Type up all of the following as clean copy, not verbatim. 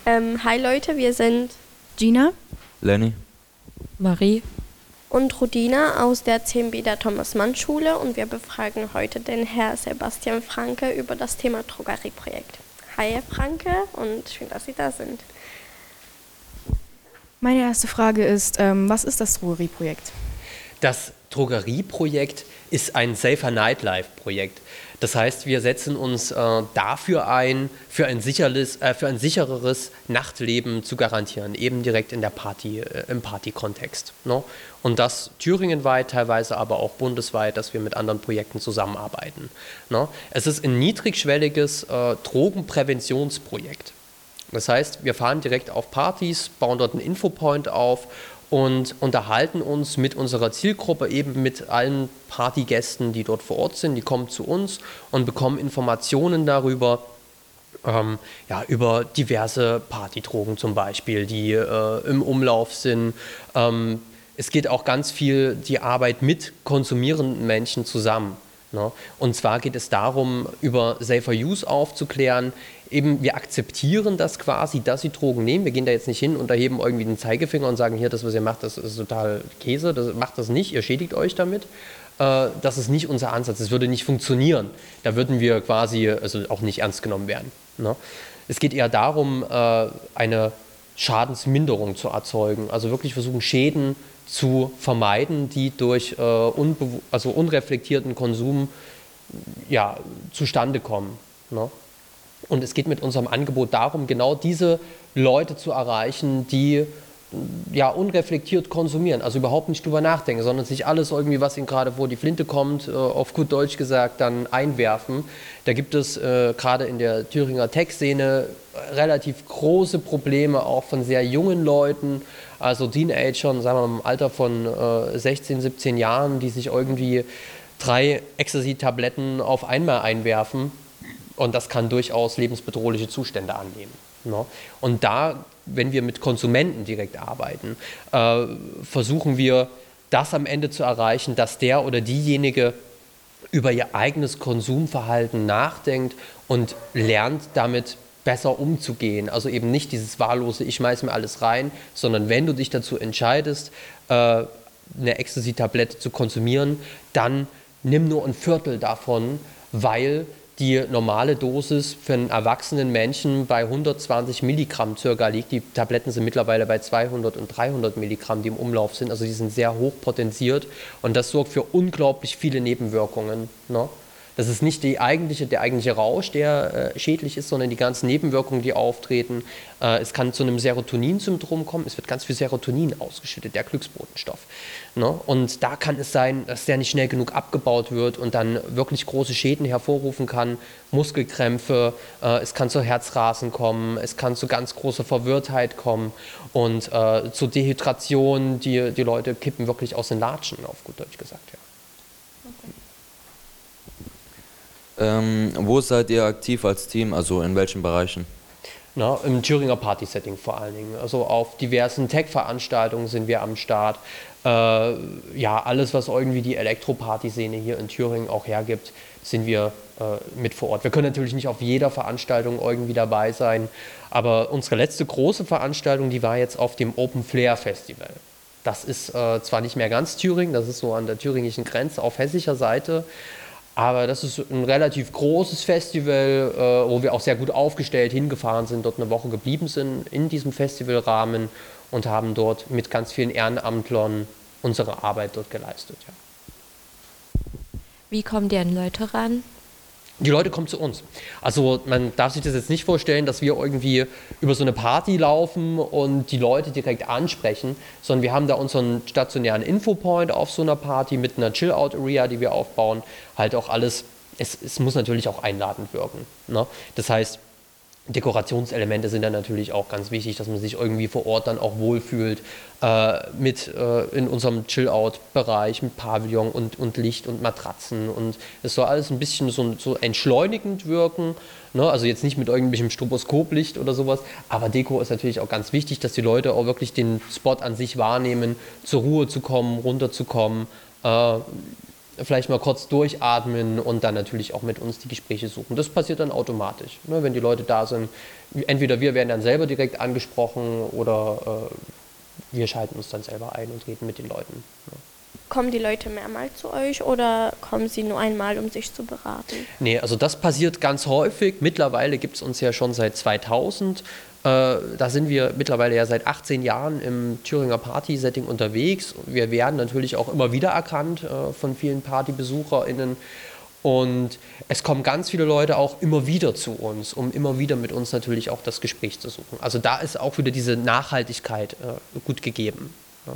Hi Leute, wir sind Gina, Lenny. Marie. und Rudina aus der CMB der Thomas-Mann-Schule und wir befragen heute den Herr Sebastian Franke über das Thema Drogerieprojekt. Hi Herr Franke und schön, dass Sie da sind. Meine erste Frage ist, was ist das Drogerieprojekt? Das Drogerieprojekt ist ein Safer Nightlife-Projekt. Das heißt, wir setzen uns dafür ein, für ein sichereres Nachtleben zu garantieren, eben direkt in der im Party-Kontext. Ne? Und das thüringenweit, teilweise aber auch bundesweit, dass wir mit anderen Projekten zusammenarbeiten. Ne? Es ist ein niedrigschwelliges Drogenpräventionsprojekt. Das heißt, wir fahren direkt auf Partys, bauen dort einen Infopoint auf und unterhalten uns mit unserer Zielgruppe, eben mit allen Partygästen, die dort vor Ort sind. Die kommen zu uns und bekommen Informationen darüber, über diverse Partydrogen zum Beispiel, die im Umlauf sind. Es geht auch ganz viel die Arbeit mit konsumierenden Menschen zusammen. Ne? Und zwar geht es darum, über Safer Use aufzuklären. Eben, wir akzeptieren das quasi, dass sie Drogen nehmen. Wir gehen da jetzt nicht hin und erheben irgendwie den Zeigefinger und sagen, hier, das, was ihr macht, das ist total Käse, macht das nicht, ihr schädigt euch damit. Das ist nicht unser Ansatz, das würde nicht funktionieren. Da würden wir quasi auch nicht ernst genommen werden. Ne? Es geht eher darum, eine Schadensminderung zu erzeugen, also wirklich versuchen, Schäden zu vermeiden, die durch unreflektierten Konsum zustande kommen. Ne? Und es geht mit unserem Angebot darum, genau diese Leute zu erreichen, die unreflektiert konsumieren, also überhaupt nicht drüber nachdenken, sondern sich alles irgendwie, was ihnen gerade vor die Flinte kommt, auf gut Deutsch gesagt, dann einwerfen. Da gibt es gerade in der Thüringer Tech-Szene relativ große Probleme, auch von sehr jungen Leuten, also Teenagern, sagen wir mal im Alter von 16, 17 Jahren, die sich irgendwie 3 Ecstasy-Tabletten auf einmal einwerfen. Und das kann durchaus lebensbedrohliche Zustände annehmen. Ne? Und da, wenn wir mit Konsumenten direkt arbeiten, versuchen wir, das am Ende zu erreichen, dass der oder diejenige über ihr eigenes Konsumverhalten nachdenkt und lernt, damit besser umzugehen. Also eben nicht dieses wahllose, ich schmeiß mir alles rein, sondern wenn du dich dazu entscheidest, eine Ecstasy-Tablette zu konsumieren, dann nimm nur ein Viertel davon, weil die normale Dosis für einen erwachsenen Menschen bei 120 Milligramm circa liegt. Die Tabletten sind mittlerweile bei 200 und 300 Milligramm, die im Umlauf sind. Also die sind sehr hoch potenziert und das sorgt für unglaublich viele Nebenwirkungen. Ne? Das ist nicht der eigentliche Rausch, der schädlich ist, sondern die ganzen Nebenwirkungen, die auftreten. Es kann zu einem Serotonin-Syndrom kommen. Es wird ganz viel Serotonin ausgeschüttet, der Glücksbotenstoff. Ne? Und da kann es sein, dass der nicht schnell genug abgebaut wird und dann wirklich große Schäden hervorrufen kann. Muskelkrämpfe, es kann zu Herzrasen kommen, es kann zu ganz großer Verwirrtheit kommen und zur Dehydration. Die Leute kippen wirklich aus den Latschen, auf gut Deutsch gesagt. Ja. Okay. Wo seid ihr aktiv als Team, also in welchen Bereichen? Na, im Thüringer Party-Setting vor allen Dingen. Also auf diversen Tech-Veranstaltungen sind wir am Start. Alles, was irgendwie die Elektroparty-Szene hier in Thüringen auch hergibt, sind wir mit vor Ort. Wir können natürlich nicht auf jeder Veranstaltung irgendwie dabei sein, aber unsere letzte große Veranstaltung, die war jetzt auf dem Open Flair Festival. Das ist zwar nicht mehr ganz Thüringen, das ist so an der thüringischen Grenze auf hessischer Seite, aber das ist ein relativ großes Festival, wo wir auch sehr gut aufgestellt hingefahren sind, dort eine Woche geblieben sind in diesem Festivalrahmen und haben dort mit ganz vielen Ehrenamtlern unsere Arbeit dort geleistet. Ja. Wie kommen die an Leute ran? Die Leute kommen zu uns. Also man darf sich das jetzt nicht vorstellen, dass wir irgendwie über so eine Party laufen und die Leute direkt ansprechen, sondern wir haben da unseren stationären Infopoint auf so einer Party mit einer Chill-Out-Area, die wir aufbauen. Halt auch alles, es muss natürlich auch einladend wirken. Ne? Das heißt, Dekorationselemente sind dann natürlich auch ganz wichtig, dass man sich irgendwie vor Ort dann auch wohlfühlt in unserem Chill-Out-Bereich mit Pavillon und Licht und Matratzen und es soll alles ein bisschen so entschleunigend wirken, ne? Also jetzt nicht mit irgendwelchem Stroboskoplicht oder sowas, aber Deko ist natürlich auch ganz wichtig, dass die Leute auch wirklich den Spot an sich wahrnehmen, zur Ruhe zu kommen, runterzukommen, vielleicht mal kurz durchatmen und dann natürlich auch mit uns die Gespräche suchen. Das passiert dann automatisch, ne? Wenn die Leute da sind. Entweder wir werden dann selber direkt angesprochen oder wir schalten uns dann selber ein und reden mit den Leuten. Ne? Kommen die Leute mehrmals zu euch oder kommen sie nur einmal, um sich zu beraten? Nee, also das passiert ganz häufig. Mittlerweile gibt es uns ja schon seit 2000. Da sind wir mittlerweile ja seit 18 Jahren im Thüringer Party-Setting unterwegs. Wir werden natürlich auch immer wieder erkannt von vielen PartybesucherInnen. Und es kommen ganz viele Leute auch immer wieder zu uns, um immer wieder mit uns natürlich auch das Gespräch zu suchen. Also da ist auch wieder diese Nachhaltigkeit gut gegeben. Ja.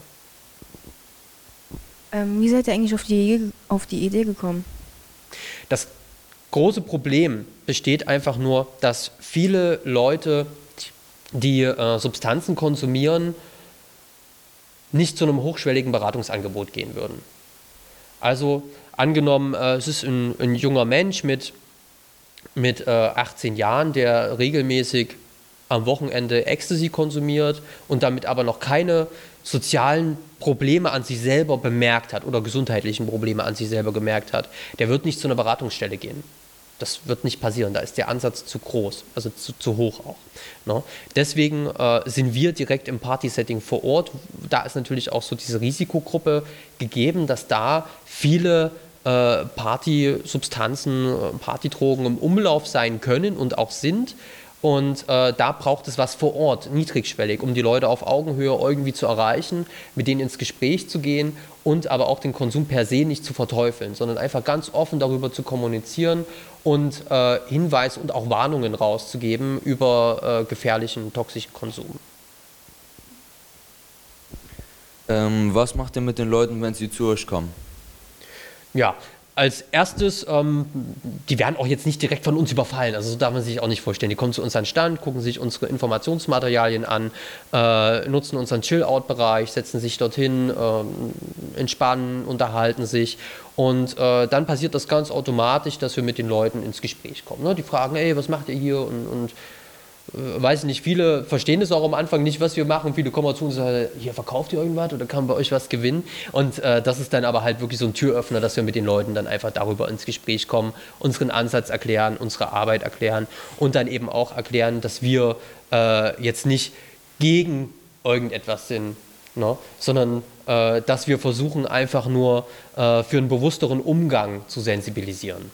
Wie seid ihr eigentlich auf die Idee gekommen? Das große Problem besteht einfach nur, dass viele Leute, die Substanzen konsumieren, nicht zu einem hochschwelligen Beratungsangebot gehen würden. Also angenommen, es ist ein junger Mensch mit 18 Jahren, der regelmäßig am Wochenende Ecstasy konsumiert und damit aber noch keine sozialen Probleme an sich selber bemerkt hat oder gesundheitlichen Probleme an sich selber gemerkt hat, der wird nicht zu einer Beratungsstelle gehen. Das wird nicht passieren, da ist der Ansatz zu groß, also zu hoch auch. Ne? Deswegen sind wir direkt im Party-Setting vor Ort. Da ist natürlich auch so diese Risikogruppe gegeben, dass da viele Partysubstanzen, Partydrogen im Umlauf sein können und auch sind. Und da braucht es was vor Ort, niedrigschwellig, um die Leute auf Augenhöhe irgendwie zu erreichen, mit denen ins Gespräch zu gehen und aber auch den Konsum per se nicht zu verteufeln, sondern einfach ganz offen darüber zu kommunizieren und Hinweise und auch Warnungen rauszugeben über gefährlichen, toxischen Konsum. Was macht ihr mit den Leuten, wenn sie zu euch kommen? Ja, als erstes, die werden auch jetzt nicht direkt von uns überfallen, also so darf man sich auch nicht vorstellen. Die kommen zu uns an den Stand, gucken sich unsere Informationsmaterialien an, nutzen unseren Chill-Out-Bereich, setzen sich dorthin, entspannen, unterhalten sich und dann passiert das ganz automatisch, dass wir mit den Leuten ins Gespräch kommen. Ne? Die fragen, ey, was macht ihr hier und weiß nicht, viele verstehen das auch am Anfang nicht, was wir machen. Viele kommen zu uns und sagen, hier, verkauft ihr irgendwas oder kann man bei euch was gewinnen? Und das ist dann aber halt wirklich so ein Türöffner, dass wir mit den Leuten dann einfach darüber ins Gespräch kommen, unseren Ansatz erklären, unsere Arbeit erklären und dann eben auch erklären, dass wir jetzt nicht gegen irgendetwas sind, ne? Sondern dass wir versuchen einfach nur für einen bewussteren Umgang zu sensibilisieren.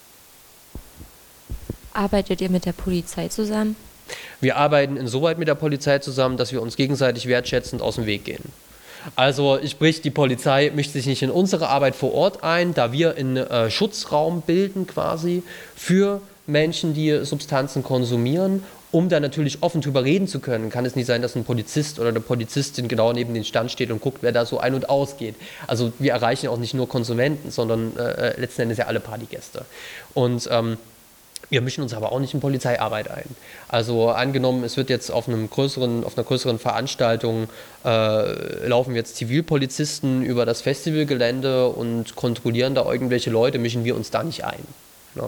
Arbeitet ihr mit der Polizei zusammen? Wir arbeiten insoweit mit der Polizei zusammen, dass wir uns gegenseitig wertschätzend aus dem Weg gehen. Also sprich, die Polizei mischt sich nicht in unsere Arbeit vor Ort ein, da wir einen Schutzraum bilden quasi für Menschen, die Substanzen konsumieren, um da natürlich offen drüber reden zu können. Kann es nicht sein, dass ein Polizist oder eine Polizistin genau neben den Stand steht und guckt, wer da so ein- und ausgeht. Also wir erreichen auch nicht nur Konsumenten, sondern letzten Endes ja alle Partygäste. Und wir mischen uns aber auch nicht in Polizeiarbeit ein. Also angenommen, es wird jetzt auf einer größeren Veranstaltung laufen jetzt Zivilpolizisten über das Festivalgelände und kontrollieren da irgendwelche Leute, mischen wir uns da nicht ein. Ja.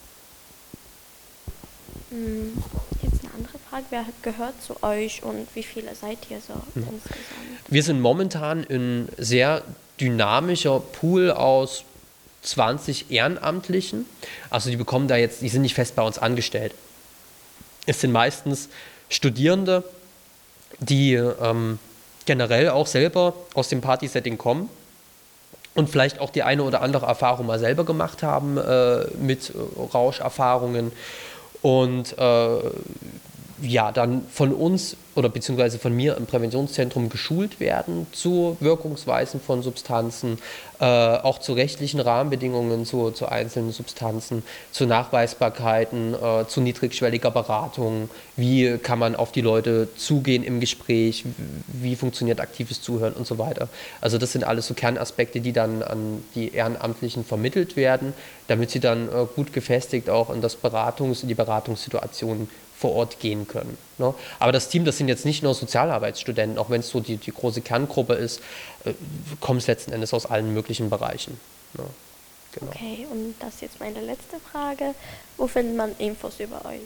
Jetzt eine andere Frage, wer gehört zu euch und wie viele seid ihr so insgesamt? Wir sind momentan ein sehr dynamischer Pool aus 20 Ehrenamtlichen, also die sind nicht fest bei uns angestellt. Es sind meistens Studierende, die generell auch selber aus dem Party-Setting kommen und vielleicht auch die eine oder andere Erfahrung mal selber gemacht haben mit Rauscherfahrungen und ja, dann von uns oder beziehungsweise von mir im Präventionszentrum geschult werden zu Wirkungsweisen von Substanzen, auch zu rechtlichen Rahmenbedingungen zu einzelnen Substanzen, zu Nachweisbarkeiten, zu niedrigschwelliger Beratung, wie kann man auf die Leute zugehen im Gespräch, wie funktioniert aktives Zuhören und so weiter. Also das sind alles so Kernaspekte, die dann an die Ehrenamtlichen vermittelt werden, damit sie dann gut gefestigt auch in die Beratungssituation vor Ort gehen können. Ne? Aber das Team, das sind jetzt nicht nur Sozialarbeitsstudenten, auch wenn es so die große Kerngruppe ist, kommt es letzten Endes aus allen möglichen Bereichen. Ne? Genau. Okay, und das ist jetzt meine letzte Frage. Wo findet man Infos über euch?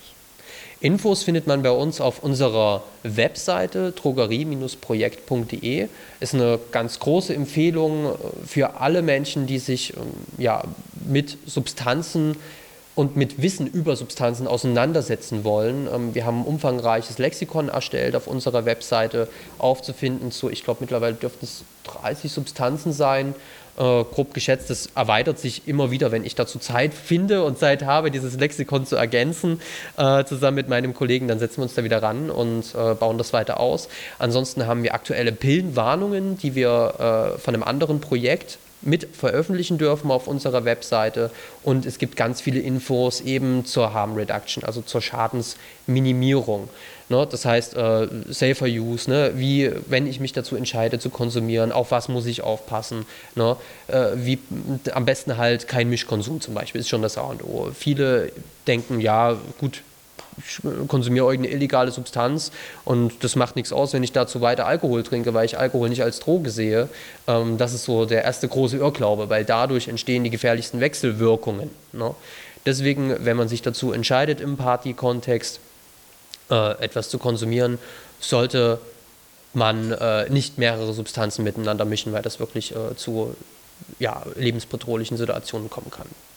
Infos findet man bei uns auf unserer Webseite drogerie-projekt.de. Ist eine ganz große Empfehlung für alle Menschen, die sich mit Substanzen und mit Wissen über Substanzen auseinandersetzen wollen. Wir haben ein umfangreiches Lexikon erstellt auf unserer Webseite, aufzufinden zu, ich glaube mittlerweile dürften es 30 Substanzen sein, grob geschätzt. Das erweitert sich immer wieder, wenn ich dazu Zeit finde und Zeit habe, dieses Lexikon zu ergänzen, zusammen mit meinem Kollegen, dann setzen wir uns da wieder ran und bauen das weiter aus. Ansonsten haben wir aktuelle Pillenwarnungen, die wir von einem anderen Projekt mit veröffentlichen dürfen auf unserer Webseite, und es gibt ganz viele Infos eben zur Harm Reduction, also zur Schadensminimierung. Ne? Das heißt, Safer Use, ne? Wie, wenn ich mich dazu entscheide zu konsumieren, auf was muss ich aufpassen, ne? Wie, am besten halt kein Mischkonsum zum Beispiel, ist schon das A und O. Viele denken, ja gut, ich konsumiere irgendeine illegale Substanz und das macht nichts aus, wenn ich dazu weiter Alkohol trinke, weil ich Alkohol nicht als Droge sehe. Das ist so der erste große Irrglaube, weil dadurch entstehen die gefährlichsten Wechselwirkungen. Ne? Deswegen, wenn man sich dazu entscheidet, im Party-Kontext etwas zu konsumieren, sollte man nicht mehrere Substanzen miteinander mischen, weil das wirklich zu lebensbedrohlichen Situationen kommen kann.